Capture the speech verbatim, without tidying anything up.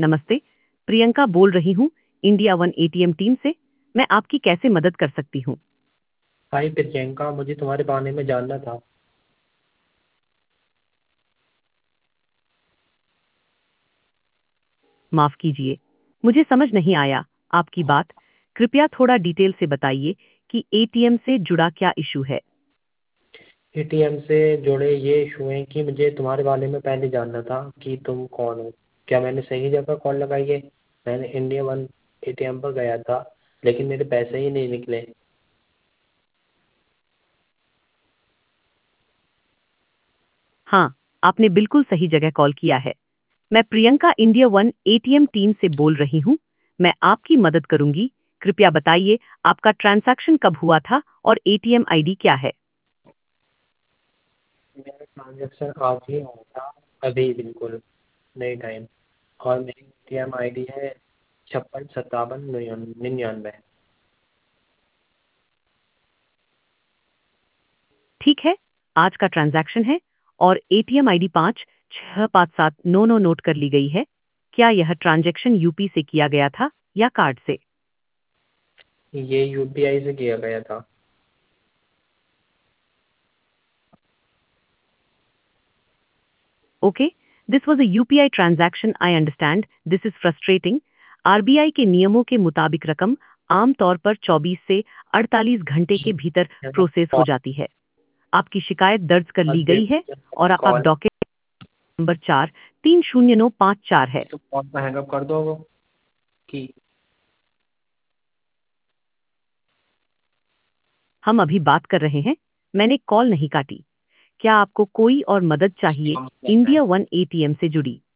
नमस्ते, प्रियंका बोल रही हूँ, इंडिया वन एटीएम टीम से। मैं आपकी कैसे मदद कर सकती हूँ? हाय प्रियंका, मुझे तुम्हारे बारे में जानना था। माफ कीजिए, मुझे समझ नहीं आया आपकी बात। कृपया थोड़ा डिटेल से बताइए कि एटीएम से जुड़ा क्या इशू है। एटीएम से जुड़े ये इशू हैं कि मुझे तुम्हारे बारे में पहले जानना था कि तुम कौन हो। क्या मैंने सही जगह कॉल लगाई है? मैंने इंडिया वन एटीएम पर गया था, लेकिन मेरे पैसे ही नहीं निकले। हाँ, आपने बिल्कुल सही जगह कॉल किया है। मैं Priyanka India one ATM team से बोल रही हूँ। मैं आपकी मदद करूंगी। कृपया बताइए आपका ट्रांजैक्शन कब हुआ था और एटीएम आईडी क्या है? मेरा ट्रांजेक्शन आज ही हुआ था, अभी बिल्कुल नई टाइम। और मेरी एटीएम आईडी है छप्पन सत्तावन निन्यानवे। ठीक है, आज का ट्रांजैक्शन है और एटीएम आईडी पाँच छह पाँच सात नौ नौ नोट कर ली गई है। क्या यह ट्रांजैक्शन यूपी से किया गया था या कार्ड से? ये यूपीआई से किया गया था। Okay, this was a UPI transaction. I understand this is frustrating. RBI के नियमों के मुताबिक रकम आमतौर पर चौबीस से अड़तालीस घंटे के भीतर प्रोसेस हो जाती है। आपकी शिकायत दर्ज कर ली गई है और आप कॉल डॉक्यूमेंट नंबर चार तीन शून्य नौ पाँच चार है। तो कॉल को हैंग अप कर दो कि हम अभी बात कर रहे हैं, मैंने कॉल नहीं काटी। क्या आपको कोई और मदद चाहिए हम इंडिया वन एटीएम से जुड़ी?